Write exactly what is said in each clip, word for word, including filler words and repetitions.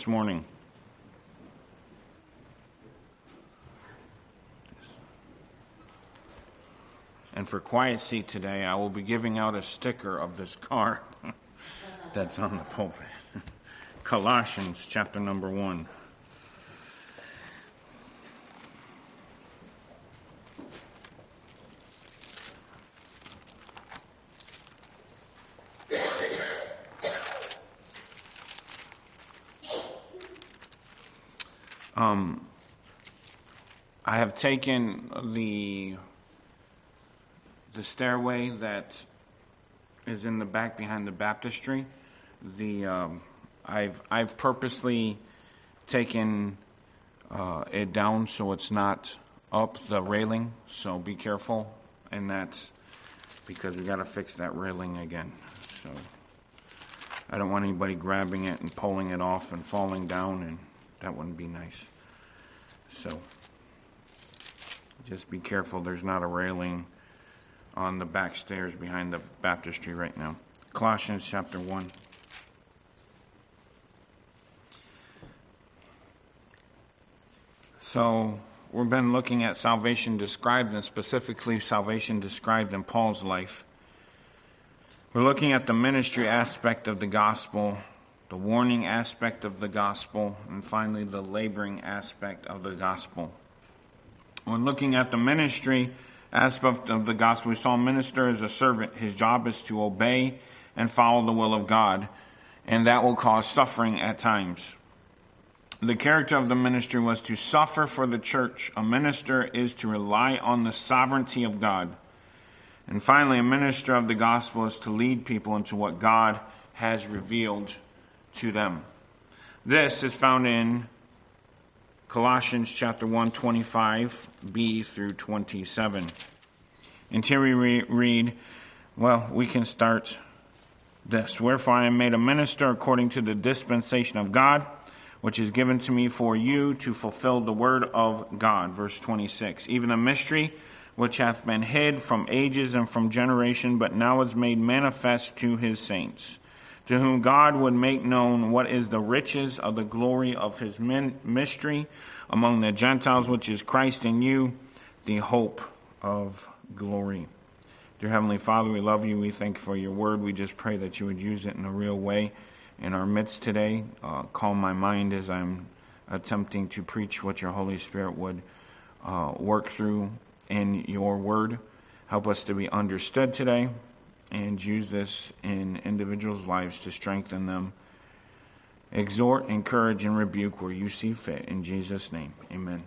This morning. And for quiet seat today, I will be giving out a sticker of this car that's on the pulpit. Colossians chapter number one. Um, I have taken the the stairway that is in the back behind the baptistry. The um, I've I've purposely taken uh, it down so it's not up the railing. So be careful, and that's because we got to fix that railing again. So I don't want anybody grabbing it and pulling it off and falling down, and that wouldn't be nice. So just be careful. There's not a railing on the back stairs behind the baptistry right now. Colossians chapter one. So we've been looking at salvation described, and specifically salvation described in Paul's life. We're looking at the ministry aspect of the gospel, the warning aspect of the gospel, and finally the laboring aspect of the gospel. When looking at the ministry aspect of the gospel, we saw a minister as a servant. His job is to obey and follow the will of God, and that will cause suffering at times. The character of the ministry was to suffer for the church. A minister is to rely on the sovereignty of God. And finally, a minister of the gospel is to lead people into what God has revealed to them. This is found in Colossians chapter one, twenty-five b through twenty-seven. And here we re- read, well, we can start this. Wherefore I am made a minister according to the dispensation of God, which is given to me for you to fulfill the word of God. Verse twenty-six. Even a mystery which hath been hid from ages and from generation, but now is made manifest to his saints, to whom God would make known what is the riches of the glory of his mystery among the Gentiles, which is Christ in you, the hope of glory. Dear Heavenly Father, we love you. We thank you for your word. We just pray that you would use it in a real way in our midst today. Uh, calm my mind as I'm attempting to preach what your Holy Spirit would uh, work through in your word. Help us to be understood today, and use this in individuals' lives to strengthen them. Exhort, encourage, and rebuke where you see fit. In Jesus' name, amen.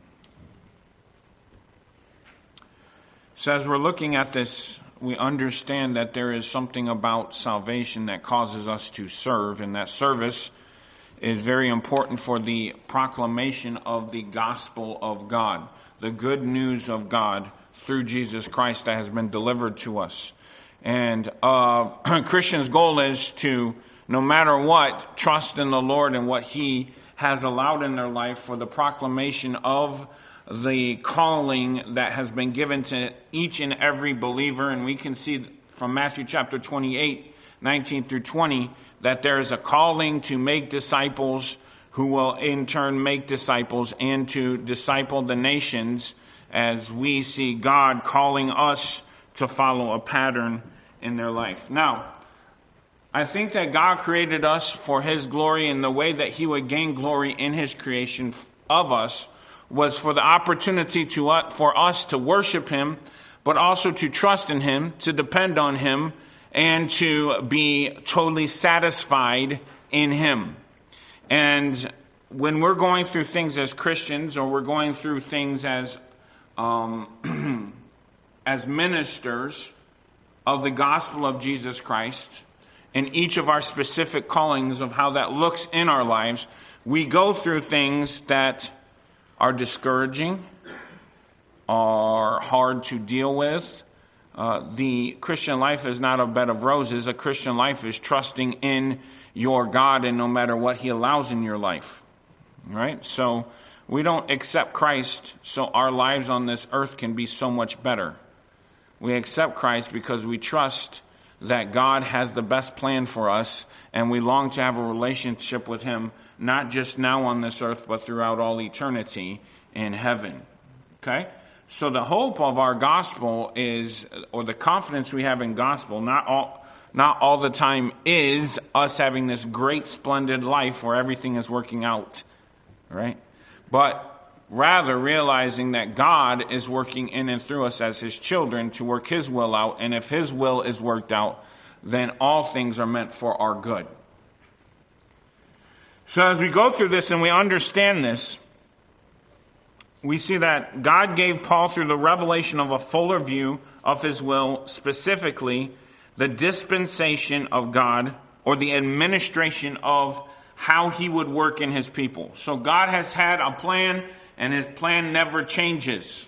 So as we're looking at this, we understand that there is something about salvation that causes us to serve, and that service is very important for the proclamation of the gospel of God, the good news of God through Jesus Christ that has been delivered to us. And uh, a Christian's goal is to, no matter what, trust in the Lord and what He has allowed in their life for the proclamation of the calling that has been given to each and every believer. And we can see from Matthew chapter twenty-eight, nineteen through twenty, that there is a calling to make disciples who will in turn make disciples and to disciple the nations, as we see God calling us to follow a pattern in their life. Now, I think that God created us for His glory, and the way that He would gain glory in His creation of us was for the opportunity to uh, for us to worship Him, but also to trust in Him, to depend on Him, and to be totally satisfied in Him. And when we're going through things as Christians, or we're going through things as um, as ministers of the gospel of Jesus Christ, in each of our specific callings of how that looks in our lives, we go through things that are discouraging, are hard to deal with. Uh, the Christian life is not a bed of roses. A Christian life is trusting in your God, and no matter what He allows in your life. Right? So we don't accept Christ so our lives on this earth can be so much better. We accept Christ because we trust that God has the best plan for us, and we long to have a relationship with Him, not just now on this earth, but throughout all eternity in heaven. Okay? So the hope of our gospel is, or the confidence we have in gospel, not all, not all the time is us having this great, splendid life where everything is working out. Right? But rather realizing that God is working in and through us as His children to work His will out. And if His will is worked out, then all things are meant for our good. So as we go through this and we understand this, we see that God gave Paul through the revelation of a fuller view of His will, specifically the dispensation of God, or the administration of how He would work in His people. So God has had a plan, and His plan never changes.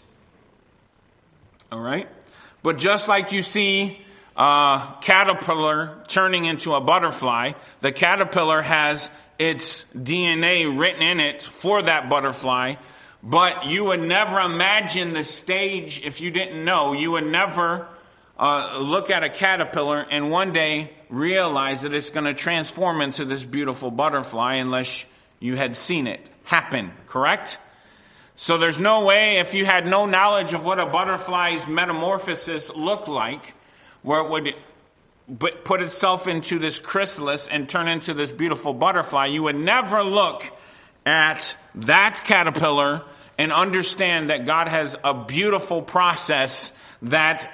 All right? But just like you see a caterpillar turning into a butterfly, the caterpillar has its D N A written in it for that butterfly, but you would never imagine the stage if you didn't know. You would never uh, look at a caterpillar and one day realize that it's going to transform into this beautiful butterfly unless you had seen it happen, correct? So there's no way, if you had no knowledge of what a butterfly's metamorphosis looked like, where it would put itself into this chrysalis and turn into this beautiful butterfly, you would never look at that caterpillar and understand that God has a beautiful process that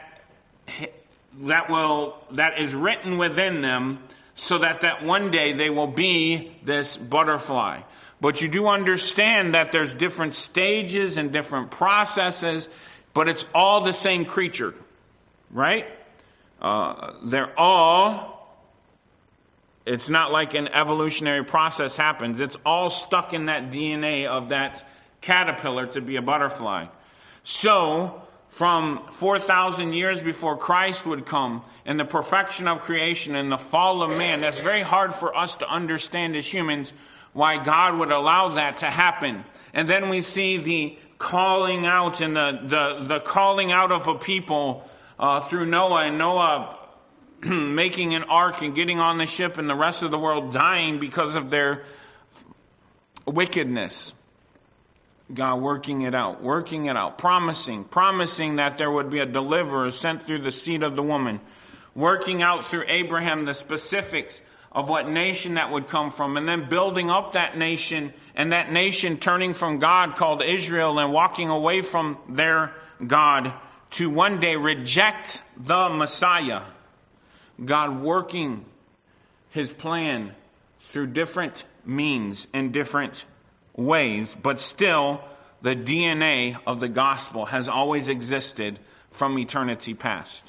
that will that is written within them, so that that one day they will be this butterfly. But you do understand that there's different stages and different processes, but it's all the same creature, right? Uh, they're all, it's not like an evolutionary process happens. It's all stuck in that D N A of that caterpillar to be a butterfly. So, from four thousand years before Christ would come, and the perfection of creation and the fall of man, that's very hard for us to understand as humans, why God would allow that to happen. And then we see the calling out and the, the, the calling out of a people uh, through Noah, and Noah making an ark and getting on the ship, and the rest of the world dying because of their wickedness. God working it out, working it out, promising, promising that there would be a deliverer sent through the seed of the woman, working out through Abraham the specifics of what nation that would come from, and then building up that nation, and that nation turning from God called Israel and walking away from their God to one day reject the Messiah. God working His plan through different means and different ways, but still the D N A of the gospel has always existed from eternity past.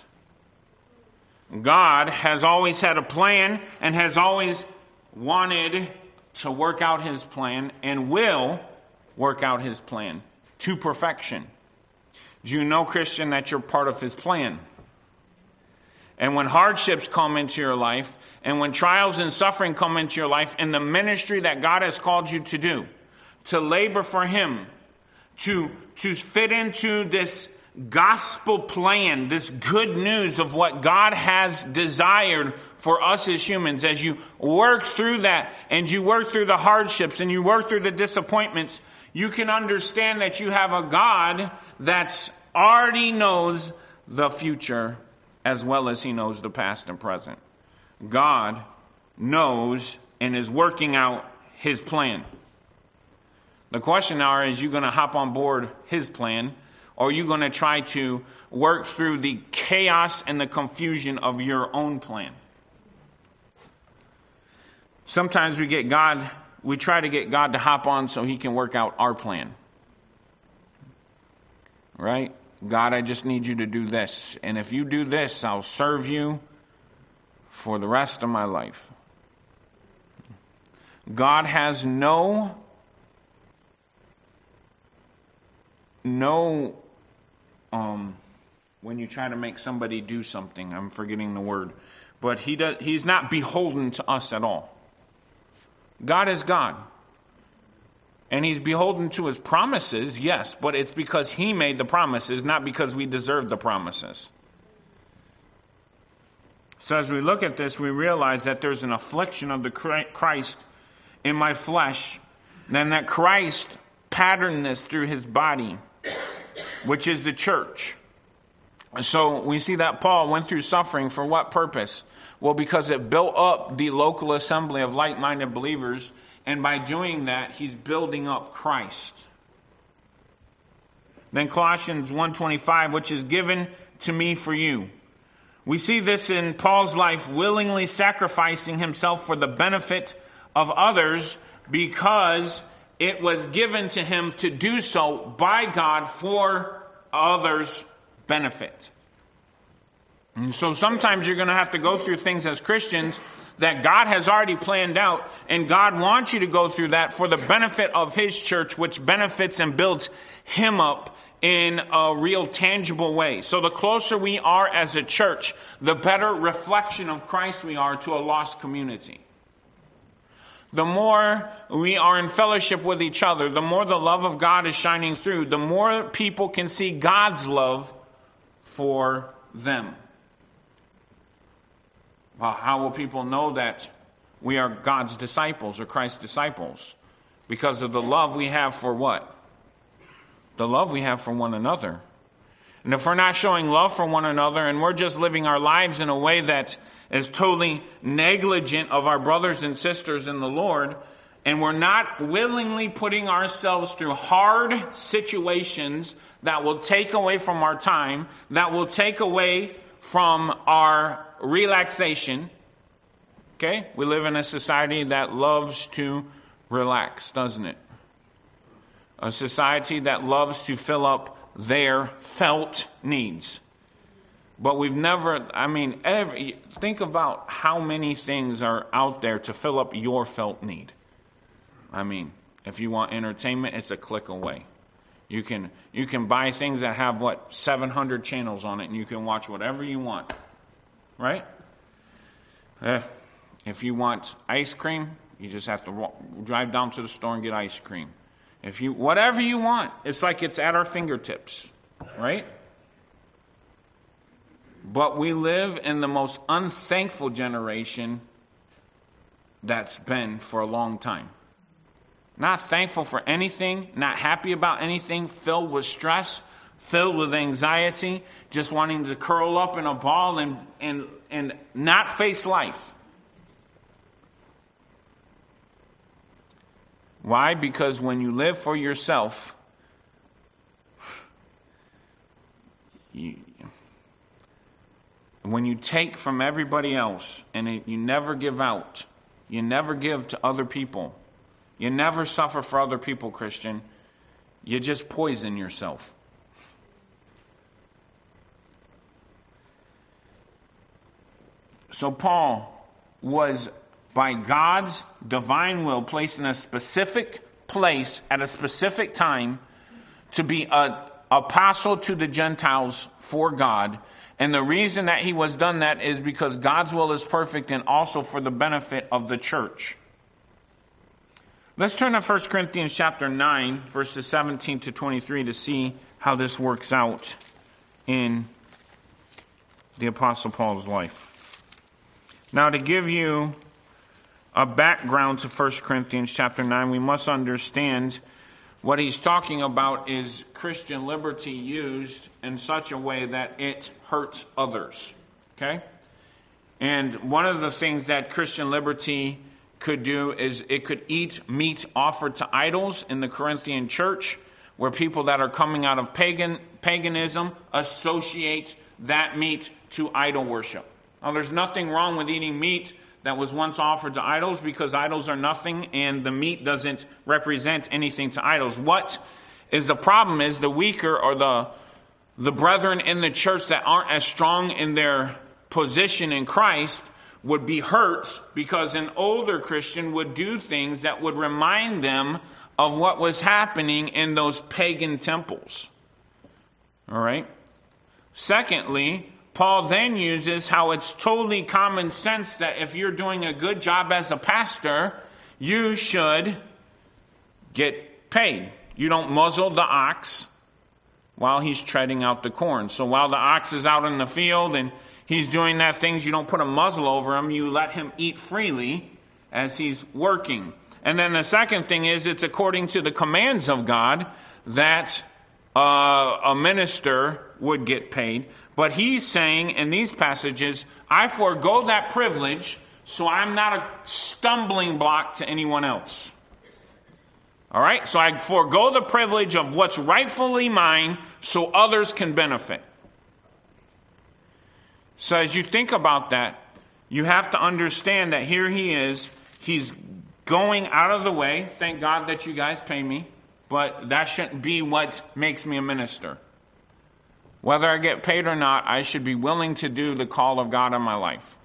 God has always had a plan and has always wanted to work out His plan and will work out His plan to perfection. Do you know, Christian, that you're part of His plan? And when hardships come into your life, and when trials and suffering come into your life, and the ministry that God has called you to do, to labor for Him, to, to fit into this gospel plan, this good news of what God has desired for us as humans, as you work through that, and you work through the hardships, and you work through the disappointments, you can understand that you have a God that already knows the future as well as He knows the past and present. God knows and is working out His plan. The question now is, you going to hop on board His plan, or are you going to try to work through the chaos and the confusion of your own plan? Sometimes we get God, we try to get God to hop on so He can work out our plan. Right? God, I just need you to do this. And if you do this, I'll serve you for the rest of my life. God has no, no, um, when you try to make somebody do something, I'm forgetting the word, but he does, He's not beholden to us at all. God is God. And He's beholden to His promises, yes, but it's because He made the promises, not because we deserve the promises. So as we look at this, we realize that there's an affliction of the Christ in my flesh, and that Christ patterned this through his body, which is the church. So we see that Paul went through suffering for what purpose? Well, because it built up the local assembly of like-minded believers, and by doing that, he's building up Christ. Then Colossians one twenty-five, which is given to me for you. We see this in Paul's life, willingly sacrificing himself for the benefit of others because it was given to him to do so by God for others' benefit. And so sometimes you're going to have to go through things as Christians that God has already planned out, and God wants you to go through that for the benefit of his church, which benefits and builds him up in a real tangible way. So the closer we are as a church, the better reflection of Christ we are to a lost community. The more we are in fellowship with each other, the more the love of God is shining through, the more people can see God's love for them. Well, how will people know that we are God's disciples or Christ's disciples? Because of the love we have for what? The love we have for one another. And if we're not showing love for one another and we're just living our lives in a way that is totally negligent of our brothers and sisters in the Lord, and we're not willingly putting ourselves through hard situations that will take away from our time, that will take away from our relaxation. Okay? We live in a society that loves to relax, doesn't it? A society that loves to fill up their felt needs. But we've never, I mean, every, think about how many things are out there to fill up your felt need. I mean, if you want entertainment, it's a click away. You can you can buy things that have, what, seven hundred channels on it, and you can watch whatever you want. Right? If, if you want ice cream, you just have to walk, drive down to the store and get ice cream. If you, whatever you want, it's like it's at our fingertips, right? But we live in the most unthankful generation that's been for a long time. Not thankful for anything, not happy about anything, filled with stress, filled with anxiety, just wanting to curl up in a ball and, and, and not face life. Why? Because when you live for yourself, you, when you take from everybody else and it, you never give out, you never give to other people, you never suffer for other people, Christian, you just poison yourself. So Paul was, by God's divine will, placed in a specific place at a specific time to be an apostle to the Gentiles for God. And the reason that he was done that is because God's will is perfect and also for the benefit of the church. Let's turn to First Corinthians chapter nine, verses seventeen to twenty-three to see how this works out in the Apostle Paul's life. Now, to give you a background to First Corinthians chapter nine, we must understand what he's talking about is Christian liberty used in such a way that it hurts others. Okay? And one of the things that Christian liberty could do is it could eat meat offered to idols in the Corinthian church, where people that are coming out of pagan paganism associate that meat to idol worship. Now, there's nothing wrong with eating meat that was once offered to idols, because idols are nothing and the meat doesn't represent anything to idols. What is the problem is the weaker or the the brethren in the church that aren't as strong in their position in Christ would be hurt because an older Christian would do things that would remind them of what was happening in those pagan temples. All right? Secondly, Paul then uses how it's totally common sense that if you're doing a good job as a pastor, you should get paid. You don't muzzle the ox while he's treading out the corn. So while the ox is out in the field and he's doing that things, you don't put a muzzle over him. You let him eat freely as he's working. And then the second thing is it's according to the commands of God that uh, a minister would get paid. But he's saying in these passages, I forego that privilege so I'm not a stumbling block to anyone else. All right? So I forego the privilege of what's rightfully mine so others can benefit. So as you think about that, you have to understand that here he is. He's going out of the way. Thank God that you guys pay me. But that shouldn't be what makes me a minister. Whether I get paid or not, I should be willing to do the call of God on my life.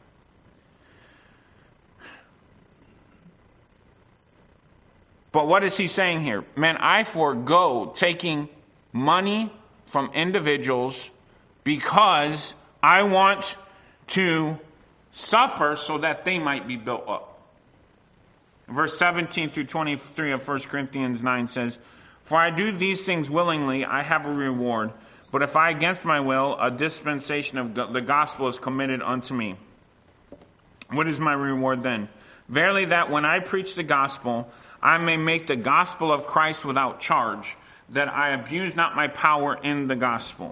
But what is he saying here? Man, I forego taking money from individuals because I want to suffer so that they might be built up. Verse seventeen through twenty-three of First Corinthians nine says, For I do these things willingly, I have a reward. But if I against my will, a dispensation of the gospel is committed unto me. What is my reward then? Verily that when I preach the gospel, I may make the gospel of Christ without charge, that I abuse not my power in the gospel.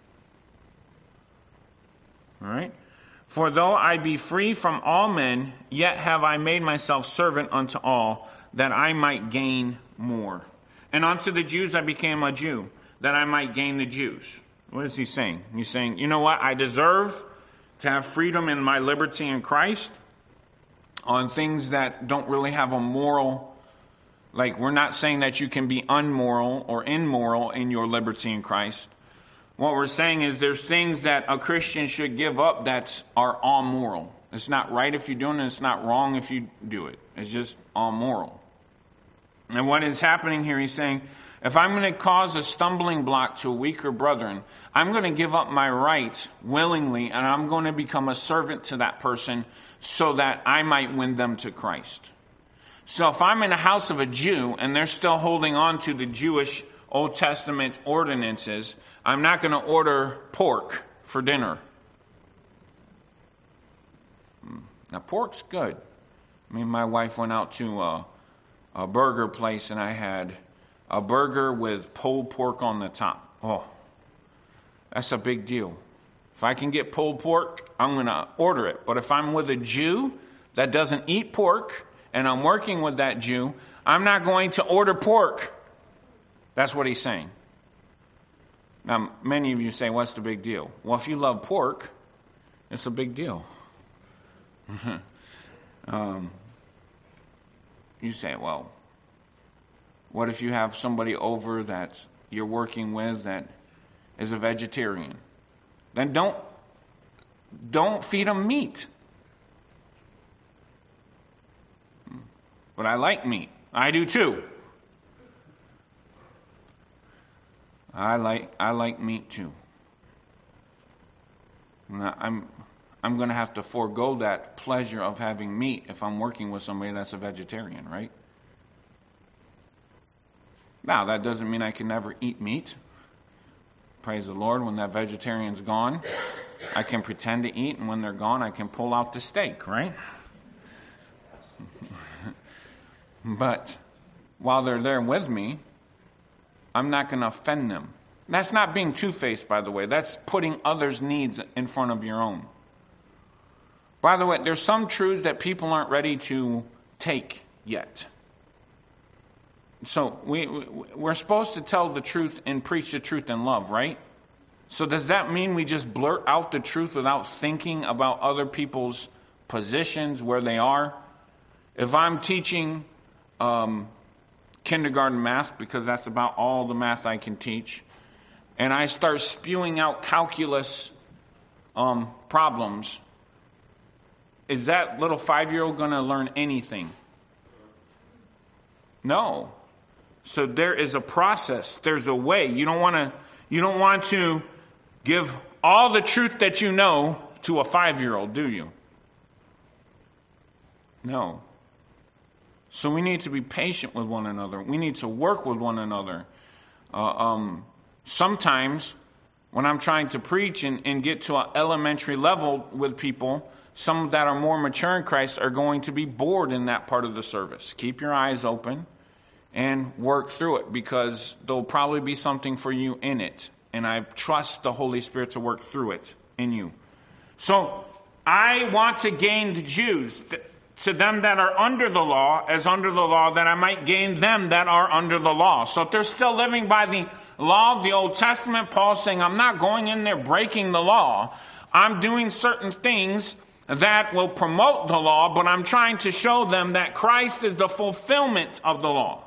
All right? For though I be free from all men, yet have I made myself servant unto all, that I might gain more. And unto the Jews I became a Jew, that I might gain the Jews. What is he saying? He's saying, you know what? I deserve to have freedom in my liberty in Christ on things that don't really have a moral, like we're not saying that you can be unmoral or immoral in your liberty in Christ. What we're saying is there's things that a Christian should give up that are amoral. It's not right if you're doing it. It's not wrong if you do it. It's just amoral. And what is happening here, he's saying, if I'm going to cause a stumbling block to a weaker brethren, I'm going to give up my right willingly, and I'm going to become a servant to that person so that I might win them to Christ. So if I'm in a house of a Jew and they're still holding on to the Jewish Old Testament ordinances, I'm not going to order pork for dinner. Now, pork's good. I mean, my wife went out to a, a burger place, and I had a burger with pulled pork on the top. Oh, that's a big deal. If I can get pulled pork, I'm going to order it. But if I'm with a Jew that doesn't eat pork, and I'm working with that Jew, I'm not going to order pork. That's what he's saying. Now, many of you say, what's the big deal? Well, if you love pork, it's a big deal. um, you say, well, what if you have somebody over that you're working with that is a vegetarian? Then don't, don't feed them meat. But I like meat. I do too. I like I like meat too. Now, I'm I'm going to have to forego that pleasure of having meat if I'm working with somebody that's a vegetarian, right? Now, that doesn't mean I can never eat meat. Praise the Lord, when that vegetarian's gone, I can pretend to eat, and when they're gone, I can pull out the steak, right? But while they're there with me, I'm not going to offend them. That's not being two-faced, by the way. That's putting others' needs in front of your own. By the way, there's some truths that people aren't ready to take yet. So we, we're supposed to tell the truth and preach the truth in love, right? So does that mean we just blurt out the truth without thinking about other people's positions, where they are? If I'm teaching um, kindergarten math, because that's about all the math I can teach, and I start spewing out calculus um, problems, is that little five-year-old going to learn anything? No. So there is a process. There's a way. You don't want to. You don't want to give all the truth that you know to a five-year-old, do you? No. So we need to be patient with one another. We need to work with one another. Uh, um, Sometimes when I'm trying to preach and, and get to an elementary level with people, some that are more mature in Christ are going to be bored in that part of the service. Keep your eyes open and work through it, because there'll probably be something for you in it. And I trust the Holy Spirit to work through it in you. So I want to gain the Jews, to them that are under the law, as under the law, that I might gain them that are under the law. So if they're still living by the law of the Old Testament, Paul's saying, I'm not going in there breaking the law. I'm doing certain things that will promote the law, but I'm trying to show them that Christ is the fulfillment of the law.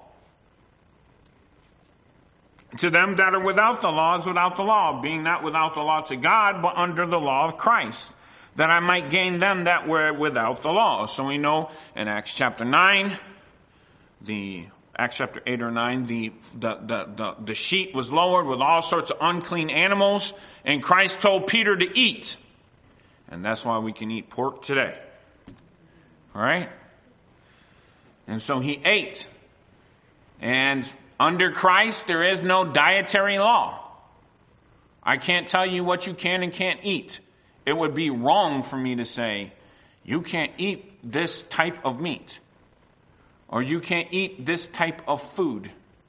To them that are without the law is without the law, being not without the law to God, but under the law of Christ, that I might gain them that were without the law. So we know in Acts chapter nine, the Acts chapter eight or nine, the, the, the, the, the sheet was lowered with all sorts of unclean animals, and Christ told Peter to eat. And that's why we can eat pork today. All right? And so he ate. And under Christ, there is no dietary law. I can't tell you what you can and can't eat. It would be wrong for me to say, you can't eat this type of meat, or you can't eat this type of food.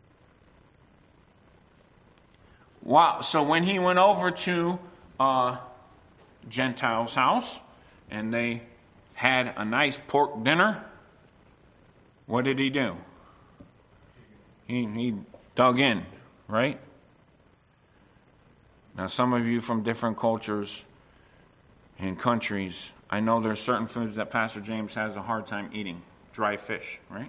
Wow. So when he went over to uh, Gentiles' house and they had a nice pork dinner, what did he do? He, he dug in, right? Now, some of you from different cultures and countries, I know there are certain foods that Pastor James has a hard time eating. Dry fish, right?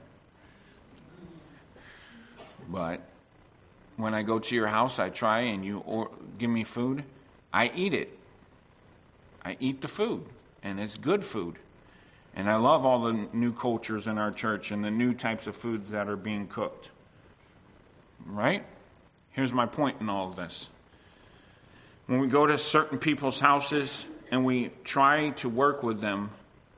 But when I go to your house, I try and you or, give me food, I eat it. I eat the food, and it's good food. And I love all the new cultures in our church and the new types of foods that are being cooked. Right? Here's my point in all of this. When we go to certain people's houses and we try to work with them,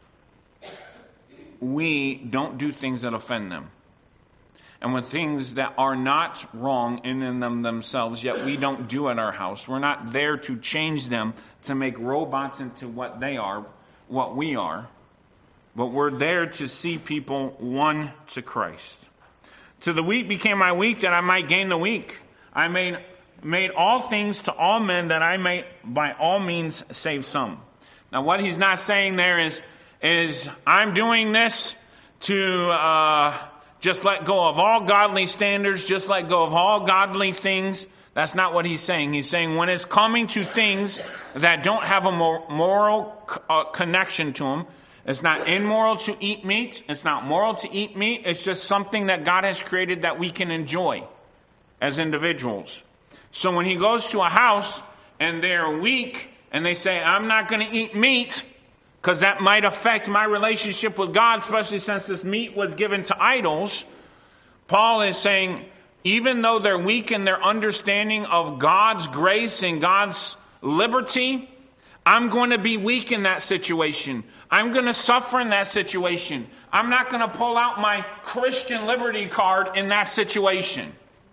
we don't do things that offend them. And when things that are not wrong in them themselves, yet we don't do at our house, we're not there to change them, to make robots into what they are, what we are, but we're there to see people won to Christ. To the weak became I weak, that I might gain the weak. I made, made all things to all men, that I might by all means save some. Now what he's not saying there is, is I'm doing this to uh, just let go of all godly standards, just let go of all godly things. That's not what he's saying. He's saying when it's coming to things that don't have a moral uh, connection to them, it's not immoral to eat meat. It's not moral to eat meat. It's just something that God has created that we can enjoy as individuals. So when he goes to a house and they're weak and they say, I'm not going to eat meat because that might affect my relationship with God, especially since this meat was given to idols, Paul is saying, even though they're weak in their understanding of God's grace and God's liberty, I'm going to be weak in that situation. I'm going to suffer in that situation. I'm not going to pull out my Christian liberty card in that situation.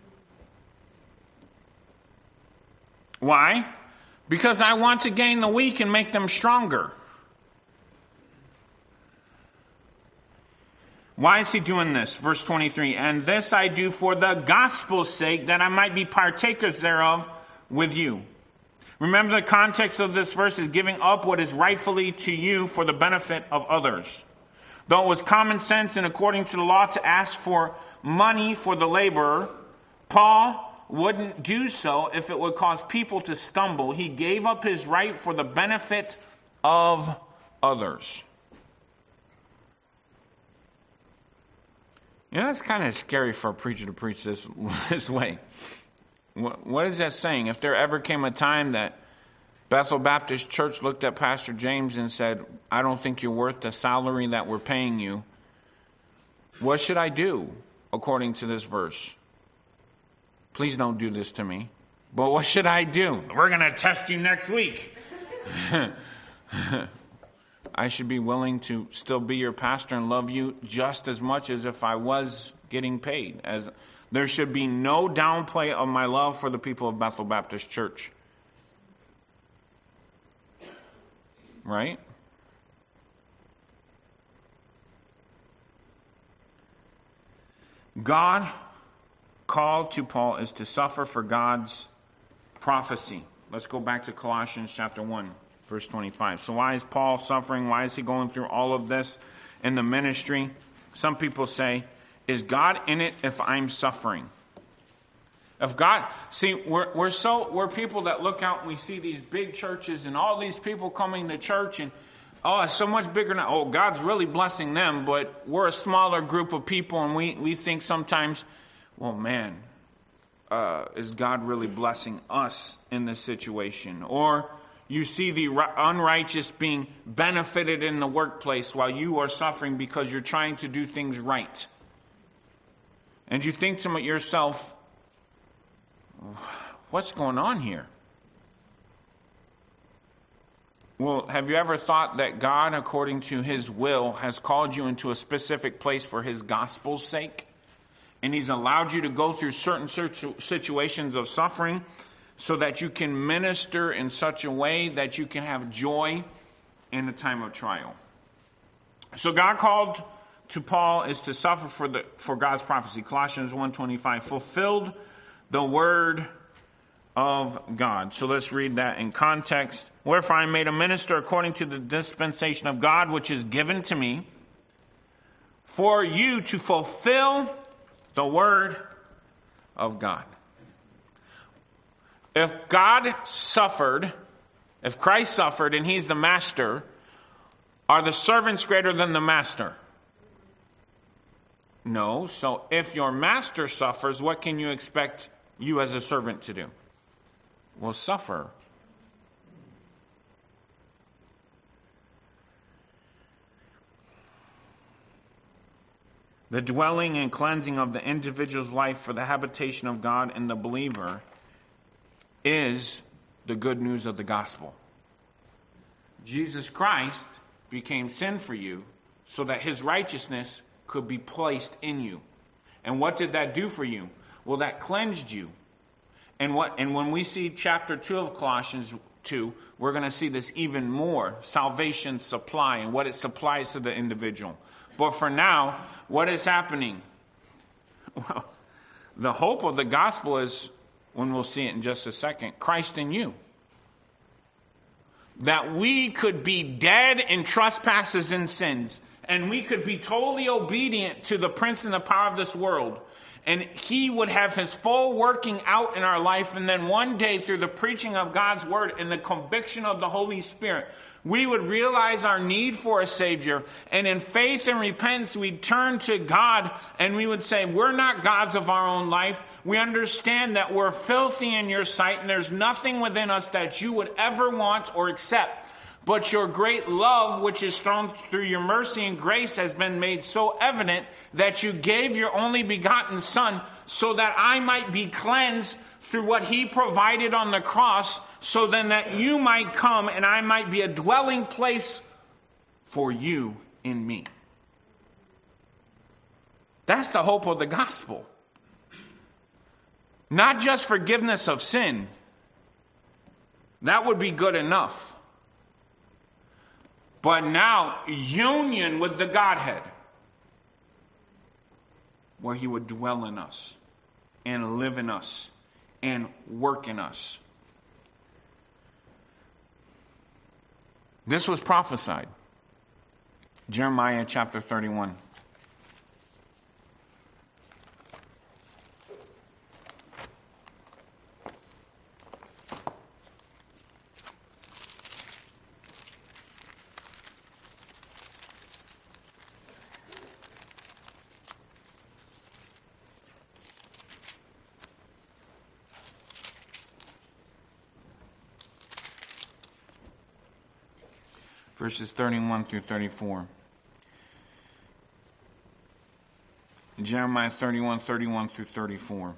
Why? Because I want to gain the weak and make them stronger. Why is he doing this? Verse twenty-three, and this I do for the gospel's sake, that I might be partakers thereof with you. Remember, the context of this verse is giving up what is rightfully to you for the benefit of others. Though it was common sense and according to the law to ask for money for the laborer, Paul wouldn't do so if it would cause people to stumble. He gave up his right for the benefit of others. You know, that's kind of scary for a preacher to preach this, this way. What, what is that saying? If there ever came a time that Bethel Baptist Church looked at Pastor James and said, I don't think you're worth the salary that we're paying you, what should I do according to this verse? Please don't do this to me. But what should I do? We're going to test you next week. I should be willing to still be your pastor and love you just as much as if I was getting paid. As there should be no downplay of my love for the people of Bethel Baptist Church. Right? God called to Paul is to suffer for God's prophecy. Let's go back to Colossians chapter one, verse twenty-five. So why is Paul suffering? Why is he going through all of this in the ministry? Some people say, is God in it if I'm suffering? If God, see, we're, we're so, we're people that look out and we see these big churches and all these people coming to church and, oh, it's so much bigger now. Oh, God's really blessing them, but we're a smaller group of people and we, we think sometimes, well, man, uh, is God really blessing us in this situation? Or you see the unrighteous being benefited in the workplace while you are suffering because you're trying to do things right. And you think to yourself, what's going on here? Well, have you ever thought that God, according to His will, has called you into a specific place for His gospel's sake? And He's allowed you to go through certain situations of suffering so that you can minister in such a way that you can have joy in the time of trial. So God called to Paul is to suffer for the for God's prophecy. Colossians one twenty-five, fulfilled the word of God. So let's read that in context. Wherefore I am made a minister according to the dispensation of God, which is given to me, for you to fulfill the word of God. If God suffered, if Christ suffered and He's the master, are the servants greater than the master? No. So if your master suffers, what can you expect you as a servant to do? Will suffer. The dwelling and cleansing of the individual's life for the habitation of God in the believer is the good news of the gospel. Jesus Christ became sin for you so that His righteousness could be placed in you. And what did that do for you? Well, that cleansed you. And what? And when we see chapter two of Colossians two, we're going to see this even more. Salvation supply and what it supplies to the individual. But for now, what is happening? Well, the hope of the gospel is, when we'll see it in just a second, Christ in you. That we could be dead in trespasses and sins, and we could be totally obedient to the prince and the power of this world. And He would have His full working out in our life. And then one day, through the preaching of God's word and the conviction of the Holy Spirit, we would realize our need for a Savior. And in faith and repentance, we'd turn to God and we would say, we're not gods of our own life. We understand that we're filthy in your sight and there's nothing within us that you would ever want or accept. But your great love, which is strong through your mercy and grace, has been made so evident that you gave your only begotten Son so that I might be cleansed through what He provided on the cross, so then that you might come and I might be a dwelling place for you in me. That's the hope of the gospel. Not just forgiveness of sin. That would be good enough. But now, union with the Godhead, where He would dwell in us, and live in us, and work in us. This was prophesied. Jeremiah chapter thirty-one. Verses thirty-one through thirty-four. Jeremiah thirty-one, thirty-one through thirty-four.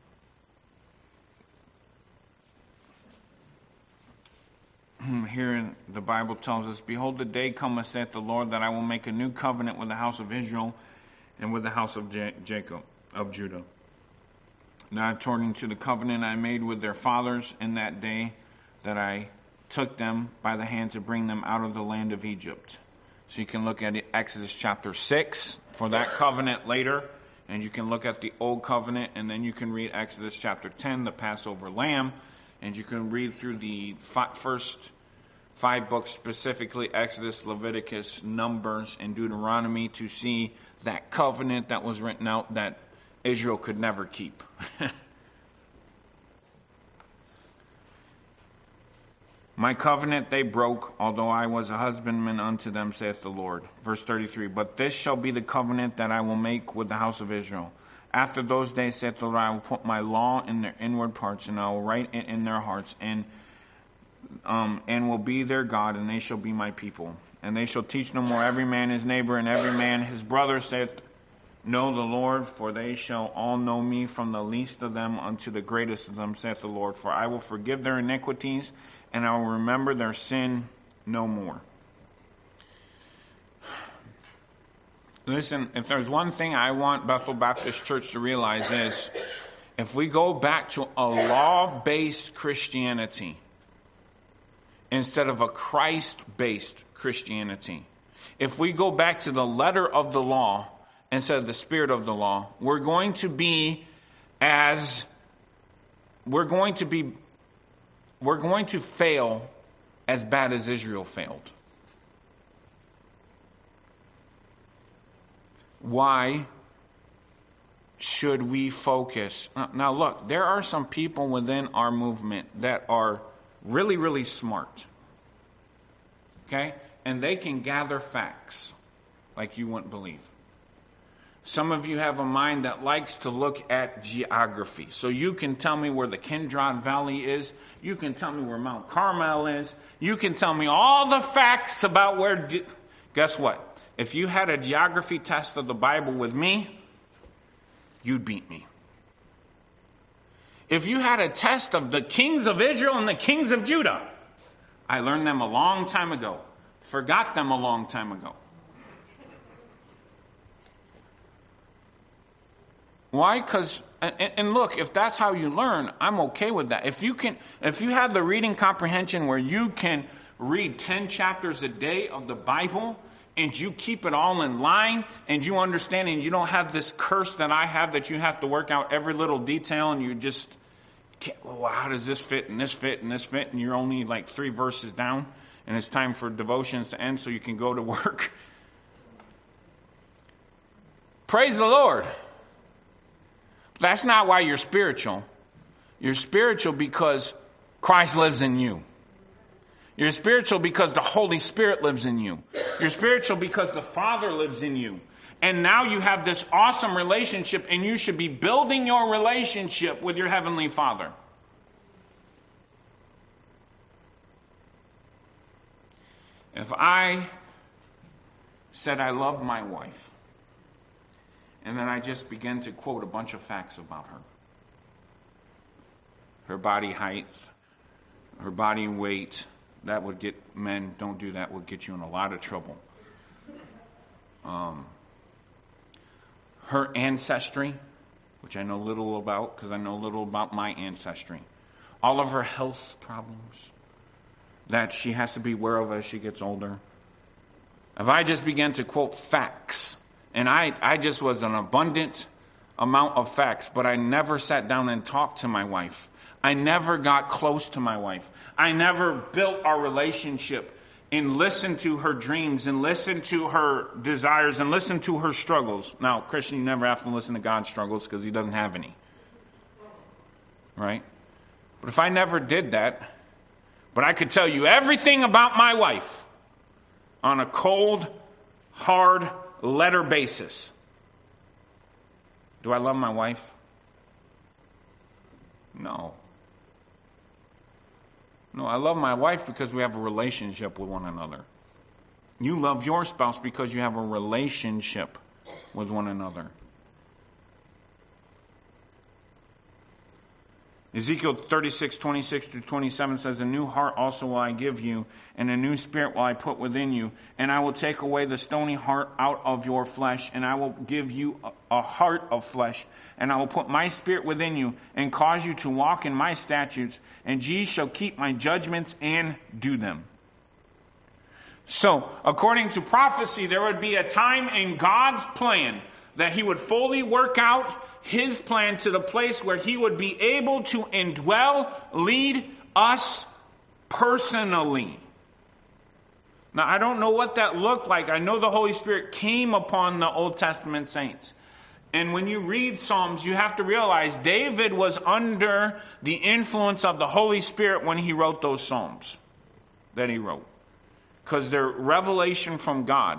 Here the Bible tells us, behold, the day cometh, saith the Lord, that I will make a new covenant with the house of Israel and with the house of J- Jacob, of Judah. Not according to the covenant I made with their fathers in that day that I took them by the hand to bring them out of the land of Egypt. So you can look at Exodus chapter six for that covenant later, and you can look at the old covenant, and then you can read Exodus chapter ten, the Passover lamb, and you can read through the fi- first five books, specifically Exodus, Leviticus, Numbers, and Deuteronomy, to see that covenant that was written out that Israel could never keep. My covenant they broke, although I was a husbandman unto them, saith the Lord. Verse thirty-three, but this shall be the covenant that I will make with the house of Israel. After those days, saith the Lord, I will put my law in their inward parts, and I will write it in their hearts, and um, and will be their God, and they shall be my people. And they shall teach no more every man his neighbor, and every man his brother, saith, know the Lord, for they shall all know me, from the least of them unto the greatest of them, saith the Lord. For I will forgive their iniquities, and I will remember their sin no more. Listen, if there's one thing I want Bethel Baptist Church to realize is, if we go back to a law-based Christianity instead of a Christ-based Christianity, if we go back to the letter of the law instead of the spirit of the law, we're going to be as, we're going to be, we're going to fail as bad as Israel failed. Why should we focus? Now look, there are some people within our movement that are really, really smart. Okay? And they can gather facts like you wouldn't believe. Some of you have a mind that likes to look at geography. So you can tell me where the Kidron Valley is. You can tell me where Mount Carmel is. You can tell me all the facts about where... Guess what? If you had a geography test of the Bible with me, you'd beat me. If you had a test of the kings of Israel and the kings of Judah, I learned them a long time ago. Forgot them a long time ago. Why? Because, and, and look, if that's how you learn, I'm okay with that. If you can, if you have the reading comprehension where you can read ten chapters a day of the Bible, and you keep it all in line, and you understand, and you don't have this curse that I have that you have to work out every little detail, and you just can't, well, how does this fit, and this fit, and this fit, and you're only like three verses down, and it's time for devotions to end so you can go to work. Praise the Lord. That's not why you're spiritual. You're spiritual because Christ lives in you. You're spiritual because the Holy Spirit lives in you. You're spiritual because the Father lives in you. And now you have this awesome relationship, and you should be building your relationship with your Heavenly Father. If I said I love my wife, and then I just began to quote a bunch of facts about her. Her body height, her body weight, that would get, men, don't do that, would get you in a lot of trouble. Um, her ancestry, which I know little about, because I know little about my ancestry. All of her health problems that she has to be aware of as she gets older. If I just began to quote facts, and I, I just was an abundant amount of facts, but I never sat down and talked to my wife. I never got close to my wife. I never built our relationship and listened to her dreams and listened to her desires and listened to her struggles. Now, Christian, you never have to listen to God's struggles because he doesn't have any. Right? But if I never did that, but I could tell you everything about my wife on a cold, hard letter basis. Do I love my wife? No. No, I love my wife because we have a relationship with one another. You love your spouse because you have a relationship with one another. Ezekiel thirty-six, twenty-six through twenty-seven says, a new heart also will I give you, and a new spirit will I put within you, and I will take away the stony heart out of your flesh, and I will give you a, a heart of flesh, and I will put my spirit within you, and cause you to walk in my statutes, and ye shall keep my judgments and do them. So, according to prophecy, there would be a time in God's plan that he would fully work out his plan to the place where he would be able to indwell, lead us personally. Now, I don't know what that looked like. I know the Holy Spirit came upon the Old Testament saints. And when you read Psalms, you have to realize David was under the influence of the Holy Spirit when he wrote those Psalms that he wrote, because they're revelation from God.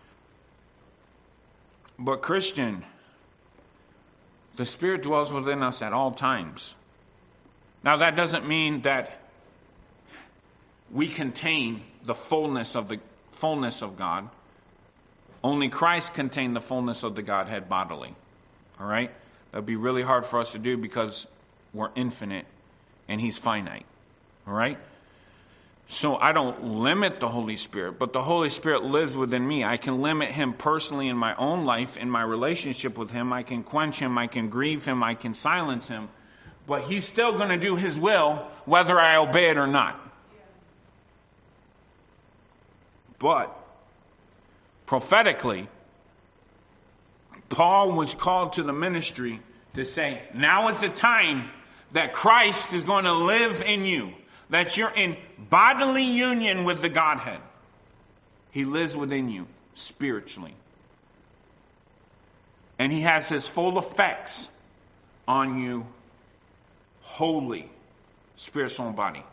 But Christian, the Spirit dwells within us at all times. Now that doesn't mean that we contain the fullness of the fullness of God. Only Christ contained the fullness of the Godhead bodily. All right? That would be really hard for us to do because we're infinite and he's finite. All right? So I don't limit the Holy Spirit, but the Holy Spirit lives within me. I can limit him personally in my own life, in my relationship with him. I can quench him, I can grieve him, I can silence him. But he's still going to do his will whether I obey it or not. But prophetically, Paul was called to the ministry to say, now is the time that Christ is going to live in you. That you're in bodily union with the Godhead. He lives within you spiritually. And he has his full effects on you wholly, spirit, soul, and body.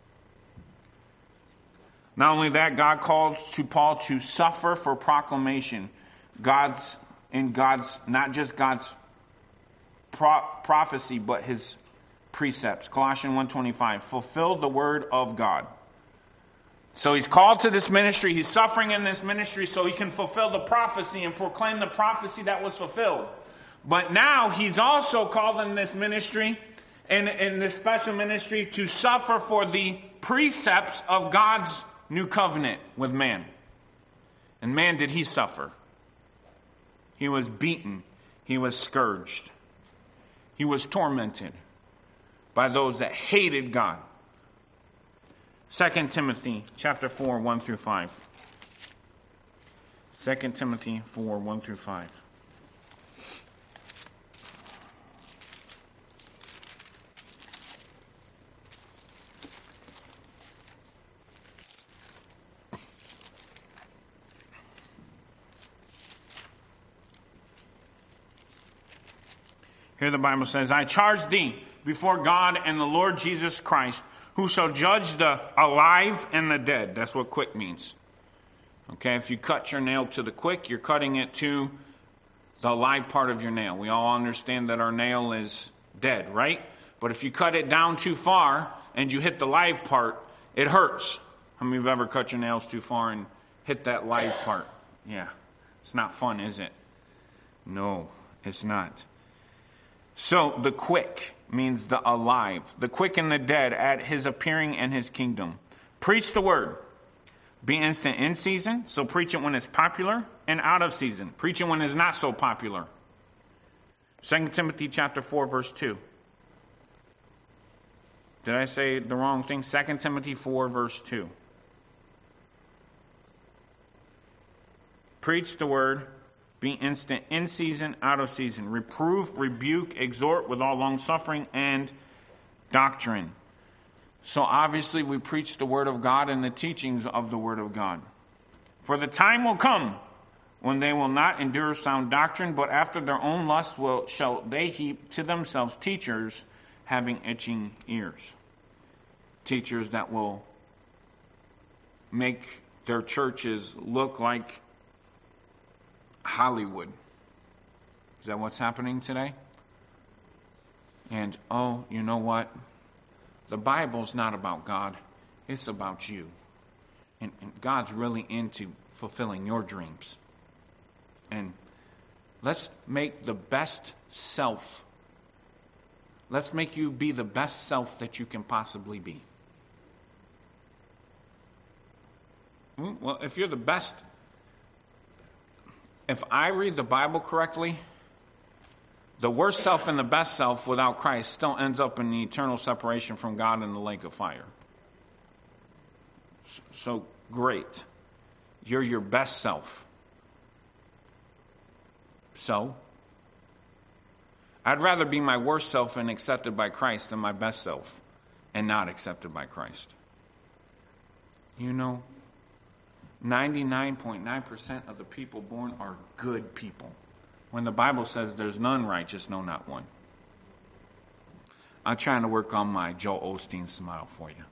Not only that, God called to Paul to suffer for proclamation. God's, in God's, not just God's pro- prophecy, but his precepts. Colossians one twenty-five, fulfill the word of God. So he's called to this ministry. He's suffering in this ministry so he can fulfill the prophecy and proclaim the prophecy that was fulfilled. But now he's also called in this ministry, in, in this special ministry, to suffer for the precepts of God's new covenant with man. And man, did he suffer. He was beaten. He was scourged. He was tormented by those that hated God. Second Timothy chapter four, one through five. Second Timothy four, one through five. Here the Bible says, I charge thee before God and the Lord Jesus Christ, who shall judge the alive and the dead. That's what quick means. Okay, if you cut your nail to the quick, you're cutting it to the live part of your nail. We all understand that our nail is dead, right? But if you cut it down too far and you hit the live part, it hurts. How many of you have ever cut your nails too far and hit that live part? Yeah, it's not fun, is it? No, it's not. So the quick means the alive, the quick and the dead at his appearing and his kingdom. Preach the word. Be instant in season, so preach it when it's popular, and out of season. Preach it when it's not so popular. Second Timothy chapter four, verse two. Did I say the wrong thing? Second Timothy four, verse two. Preach the word. Be instant in season, out of season. Reprove, rebuke, exhort with all long suffering and doctrine. So obviously we preach the word of God and the teachings of the word of God. For the time will come when they will not endure sound doctrine, but after their own lust will shall they heap to themselves teachers having itching ears. Teachers that will make their churches look like Hollywood. Is that what's happening today? And, oh, you know what? The Bible's not about God. It's about you. And, and God's really into fulfilling your dreams. And let's make the best self Let's make you be the best self that you can possibly be. Well, if you're the best, if I read the Bible correctly, the worst self and the best self without Christ still ends up in the eternal separation from God in the lake of fire. So great. You're your best self. So, I'd rather be my worst self and accepted by Christ than my best self and not accepted by Christ. You know, ninety-nine point nine percent of the people born are good people. When the Bible says there's none righteous, no, not one. I'm trying to work on my Joel Osteen smile for you.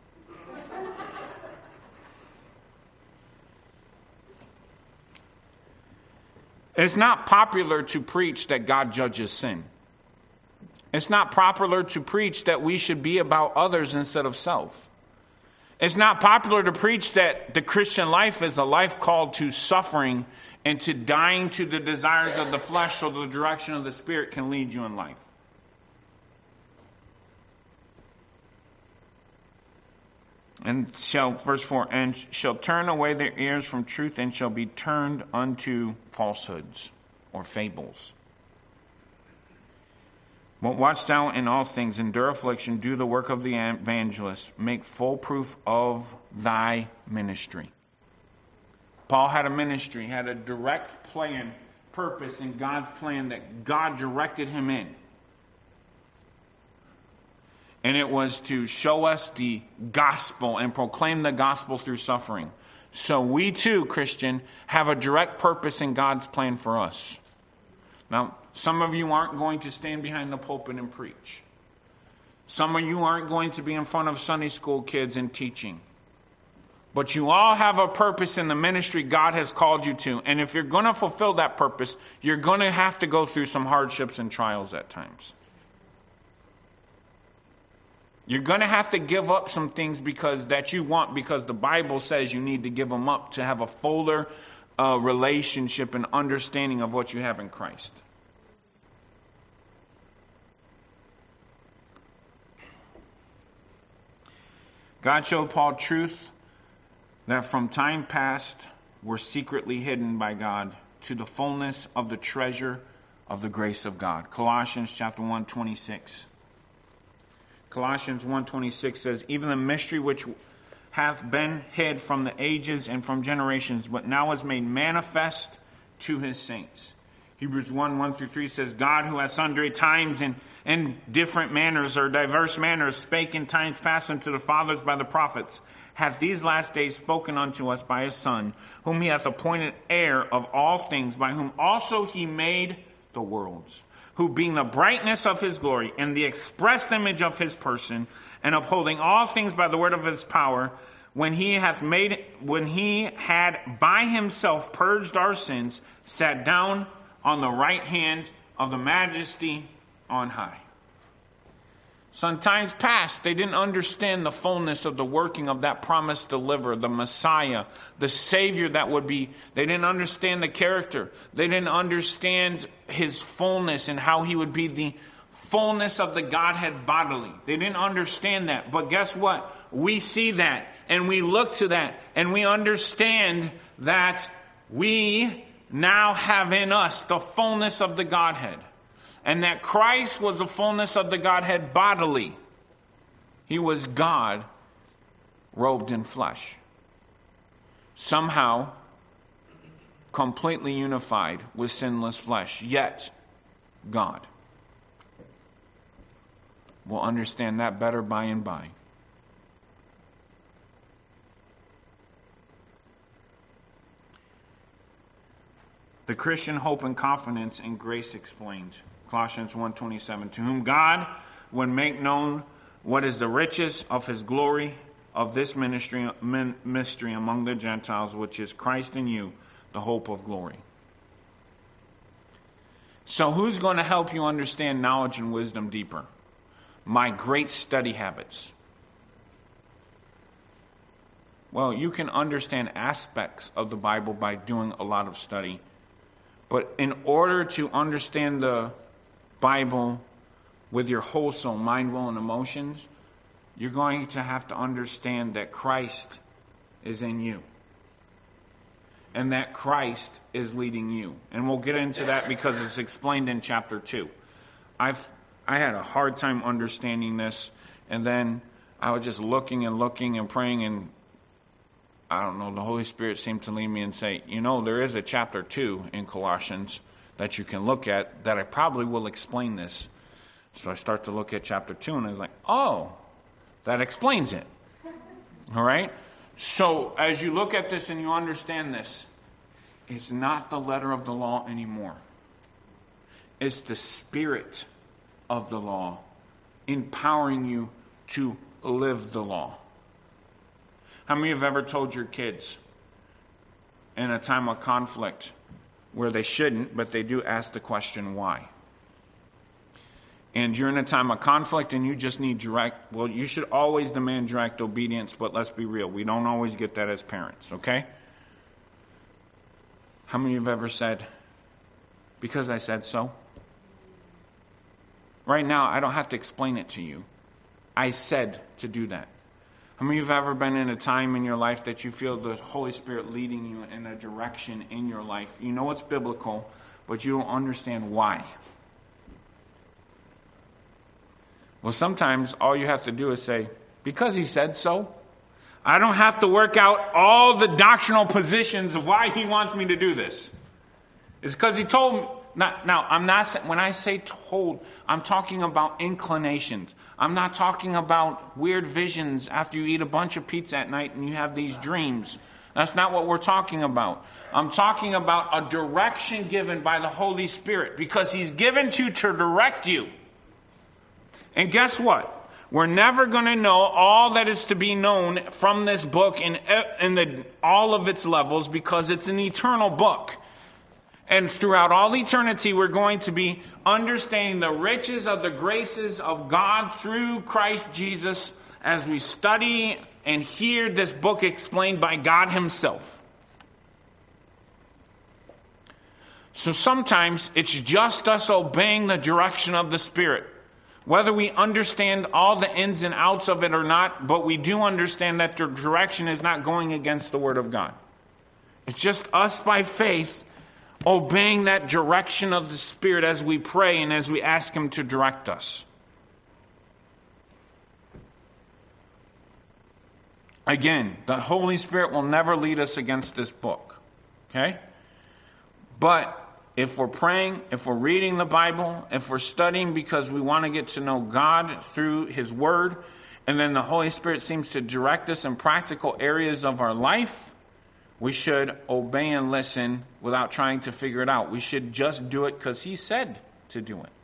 It's not popular to preach that God judges sin. It's not popular to preach that we should be about others instead of self. It's not popular to preach that the Christian life is a life called to suffering and to dying to the desires of the flesh so the direction of the Spirit can lead you in life. And shall, verse four, and shall turn away their ears from truth and shall be turned unto falsehoods or fables. But watch thou in all things, endure affliction, do the work of the evangelist, make full proof of thy ministry. Paul had a ministry, had a direct plan, purpose in God's plan that God directed him in. And it was to show us the gospel and proclaim the gospel through suffering. So we too, Christian, have a direct purpose in God's plan for us. Now, some of you aren't going to stand behind the pulpit and preach. Some of you aren't going to be in front of Sunday school kids and teaching. But you all have a purpose in the ministry God has called you to. And if you're going to fulfill that purpose, you're going to have to go through some hardships and trials at times. You're going to have to give up some things because that you want, because the Bible says you need to give them up to have a fuller uh, relationship and understanding of what you have in Christ. God showed Paul truth that from time past were secretly hidden by God to the fullness of the treasure of the grace of God. Colossians chapter one, twenty-six. Colossians one twenty-six says, even the mystery which hath been hid from the ages and from generations, but now is made manifest to his saints. Hebrews one, one through three says, God who has sundry times and in different manners or diverse manners spake in times past unto the fathers by the prophets, hath these last days spoken unto us by his Son, whom he hath appointed heir of all things, by whom also he made the worlds, who being the brightness of his glory and the expressed image of his person, and upholding all things by the word of his power, when he hath made, when he had by himself purged our sins, sat down on the right hand of the majesty on high. Sometimes past, they didn't understand the fullness of the working of that promised deliverer, the Messiah, the Savior that would be. They didn't understand the character. They didn't understand his fullness and how he would be the fullness of the Godhead bodily. They didn't understand that. But guess what? We see that and we look to that and we understand that we now have in us the fullness of the Godhead. And that Christ was the fullness of the Godhead bodily. He was God robed in flesh. Somehow completely unified with sinless flesh, yet God. We'll understand that better by and by. The Christian hope and confidence in grace explained. Colossians one twenty-seven, to whom God would make known what is the riches of his glory of this ministry, mystery among the Gentiles, which is Christ in you, the hope of glory. So who's going to help you understand knowledge and wisdom deeper? My great study habits. Well, you can understand aspects of the Bible by doing a lot of study. But in order to understand the Bible with your whole soul, mind, will, and emotions, you're going to have to understand that Christ is in you. And that Christ is leading you. And we'll get into that because it's explained in chapter two. I've I had a hard time understanding this, and then I was just looking and looking and praying, and I don't know, the Holy Spirit seemed to lead me and say, you know, there is a chapter two in Colossians that you can look at that I probably will explain this. So I start to look at chapter two, and I was like, oh, that explains it. All right? So as you look at this and you understand this, it's not the letter of the law anymore. It's the spirit of the law empowering you to live the law. How many have ever told your kids in a time of conflict where they shouldn't, but they do ask the question, why? And you're in a time of conflict and you just need direct, well, you should always demand direct obedience, but let's be real, we don't always get that as parents, okay? How many have ever said, because I said so? Right now, I don't have to explain it to you. I said to do that. How many of you have ever been in a time in your life that you feel the Holy Spirit leading you in a direction in your life? You know it's biblical, but you don't understand why. Well, sometimes all you have to do is say, because he said so. I don't have to work out all the doctrinal positions of why he wants me to do this. It's because he told me. Now, now, I'm not, when I say told, I'm talking about inclinations. I'm not talking about weird visions after you eat a bunch of pizza at night and you have these dreams. That's not what we're talking about. I'm talking about a direction given by the Holy Spirit, because he's given to to direct you. And guess what? We're never going to know all that is to be known from this book in, in the, all of its levels, because it's an eternal book. And throughout all eternity, we're going to be understanding the riches of the graces of God through Christ Jesus as we study and hear this book explained by God himself. So sometimes it's just us obeying the direction of the Spirit. Whether we understand all the ins and outs of it or not, but we do understand that the direction is not going against the Word of God. It's just us by faith obeying that direction of the Spirit as we pray and as we ask him to direct us. Again, the Holy Spirit will never lead us against this book. Okay? But if we're praying, if we're reading the Bible, if we're studying because we want to get to know God through his word, and then the Holy Spirit seems to direct us in practical areas of our life, we should obey and listen without trying to figure it out. We should just do it because he said to do it.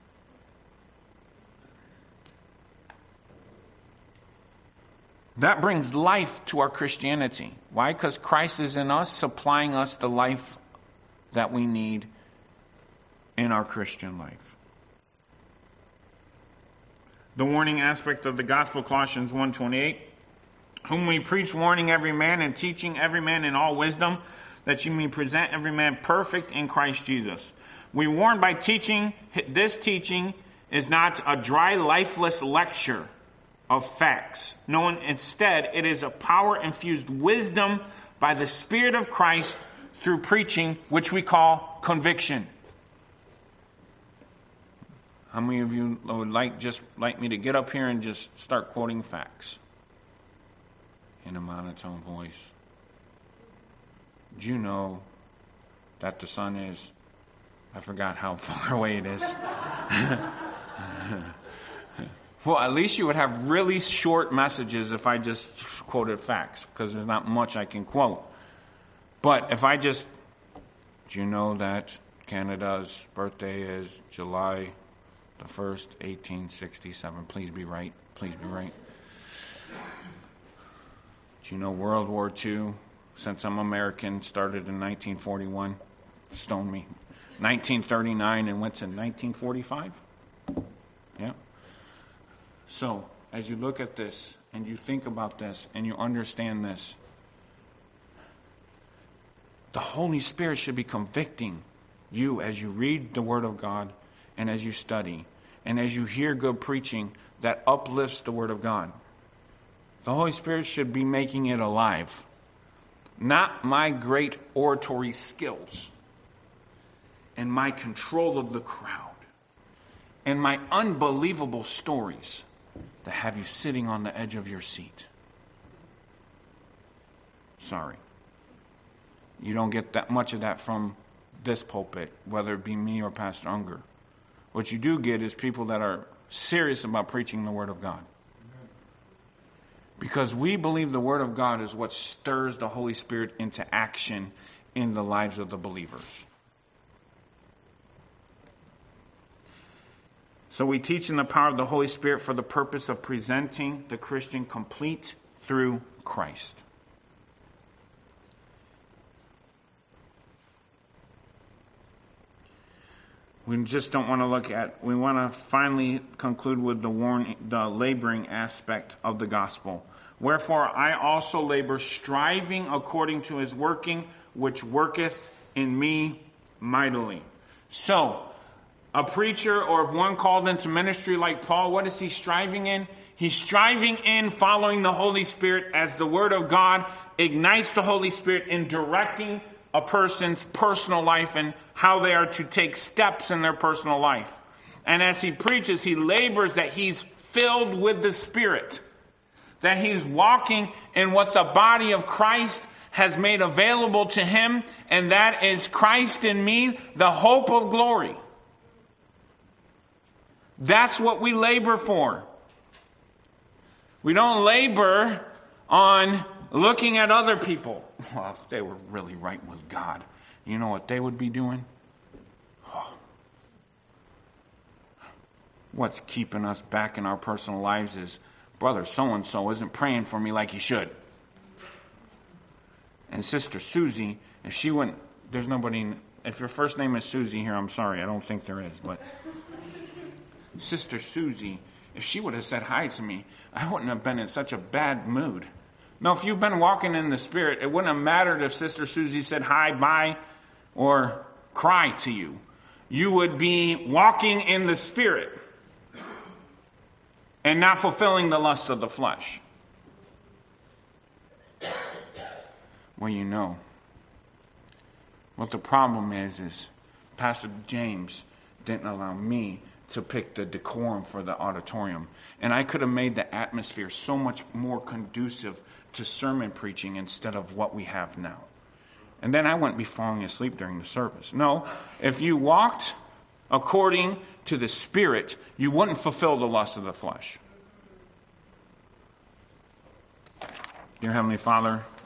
That brings life to our Christianity. Why? Because Christ is in us, supplying us the life that we need in our Christian life. The warning aspect of the gospel, Colossians one twenty-eight. Whom we preach, warning every man and teaching every man in all wisdom, that you may present every man perfect in Christ Jesus. We warn by teaching. This teaching is not a dry, lifeless lecture of facts. No, instead, it is a power-infused wisdom by the Spirit of Christ through preaching, which we call conviction. How many of you would like just like me to get up here and just start quoting facts in a monotone voice? Do you know that the sun is, I forgot how far away it is. Well, at least you would have really short messages if I just quoted facts, because there's not much I can quote. But if I just, do you know that Canada's birthday is July the first, eighteen sixty-seven? Please be right. Please be right. Do you know World War Two, since I'm American, started in nineteen forty-one? Stone me. nineteen thirty-nine and went to nineteen forty-five? Yeah. So, as you look at this and you think about this and you understand this, the Holy Spirit should be convicting you as you read the Word of God and as you study. and as you hear good preaching that uplifts the Word of God, the Holy Spirit should be making it alive. Not my great oratory skills and my control of the crowd and my unbelievable stories that have you sitting on the edge of your seat. Sorry. You don't get that much of that from this pulpit, whether it be me or Pastor Unger. What you do get is people that are serious about preaching the Word of God. Because we believe the Word of God is what stirs the Holy Spirit into action in the lives of the believers. So we teach in the power of the Holy Spirit for the purpose of presenting the Christian complete through Christ. We just don't want to look at, we want to finally conclude with the warning, the laboring aspect of the gospel. Wherefore I also labor, striving according to his working, which worketh in me mightily. So, a preacher or one called into ministry like Paul, what is he striving in? He's striving in following the Holy Spirit as the Word of God ignites the Holy Spirit in directing a person's personal life and how they are to take steps in their personal life. And as he preaches, he labors that he's filled with the Spirit, that he's walking in what the body of Christ has made available to him, and that is Christ in me, the hope of glory. That's what we labor for. We don't labor on looking at other people. Well, if they were really right with God, you know what they would be doing? Oh. What's keeping us back in our personal lives is, brother so-and-so isn't praying for me like he should. And Sister Susie, if she wouldn't, there's nobody, if your first name is Susie here, I'm sorry, I don't think there is, but Sister Susie, if she would have said hi to me, I wouldn't have been in such a bad mood. No, if you've been walking in the Spirit, it wouldn't have mattered if Sister Susie said hi, bye, or cry to you. You would be walking in the Spirit and not fulfilling the lust of the flesh. Well, you know, what the problem is, is Pastor James didn't allow me to pick the decorum for the auditorium. And I could have made the atmosphere so much more conducive to sermon preaching instead of what we have now. And then I wouldn't be falling asleep during the service. No, if you walked according to the Spirit, you wouldn't fulfill the lust of the flesh. Dear Heavenly Father,